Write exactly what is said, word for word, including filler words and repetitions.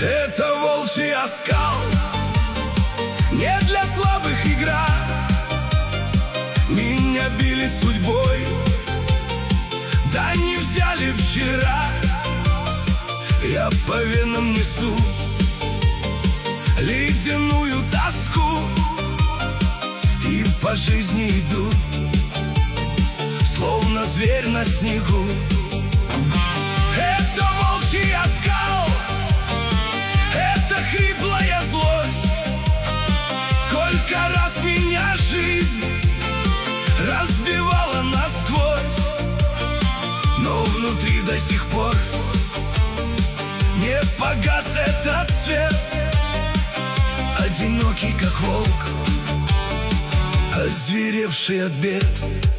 Это волчий оскал, не для слабых игра. Меня били судьбой, да не взяли вчера. Я по венам несу ледяную тоску и по жизни иду, словно зверь на снегу. Это волчий оскал, это хриплая злость. Сколько раз меня жизнь разбивала насквозь, но внутри до сих пор не погас этот свет. Одинокий, как волк, озверевший от бед.